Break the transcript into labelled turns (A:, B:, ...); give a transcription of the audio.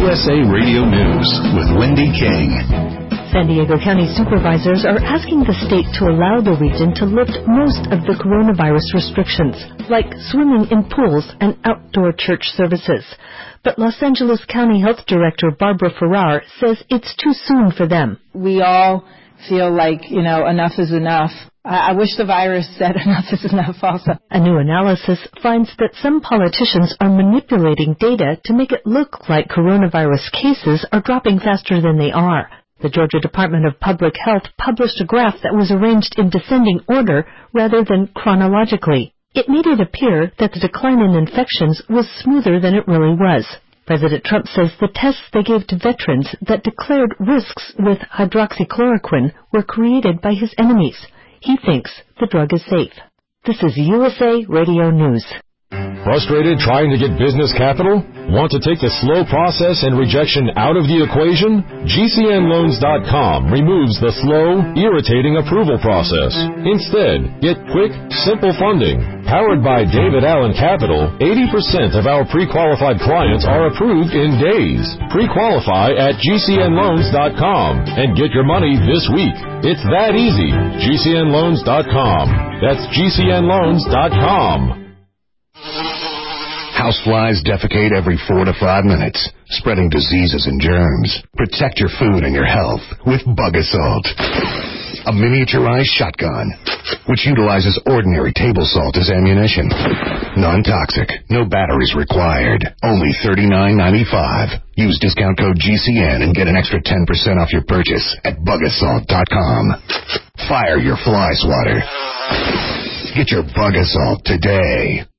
A: USA Radio News with Wendy King.
B: San Diego County supervisors are asking the state to allow the region to lift most of the coronavirus restrictions, like swimming in pools and outdoor church services. But Los Angeles County Health Director Barbara Ferrar says it's too soon for them.
C: We all feel like, enough is enough. I wish the virus said enough is enough also.
B: A new analysis finds that some politicians are manipulating data to make it look like coronavirus cases are dropping faster than they are. The Georgia Department of Public Health published a graph that was arranged in descending order rather than chronologically. It made it appear that the decline in infections was smoother than it really was. President Trump says the tests they gave to veterans that declared risks with hydroxychloroquine were created by his enemies. He thinks the drug is safe. This is USA Radio News.
D: Frustrated trying to get business capital? Want to take the slow process and rejection out of the equation? GCNLoans.com removes the slow, irritating approval process. Instead, get quick, simple funding. Powered by David Allen Capital, 80% of our pre-qualified clients are approved in days. Pre-qualify at GCNLoans.com and get your money this week. It's that easy. GCNLoans.com. That's GCNLoans.com.
E: Houseflies defecate every 4 to 5 minutes, spreading diseases and germs. Protect your food and your health with Bug Assault, a miniaturized shotgun which utilizes ordinary table salt as ammunition. Non-toxic, no batteries required, only $39.95. Use discount code GCN and get an extra 10% off your purchase at bugassault.com. Fire your fly swatter. Get your Bug Assault today.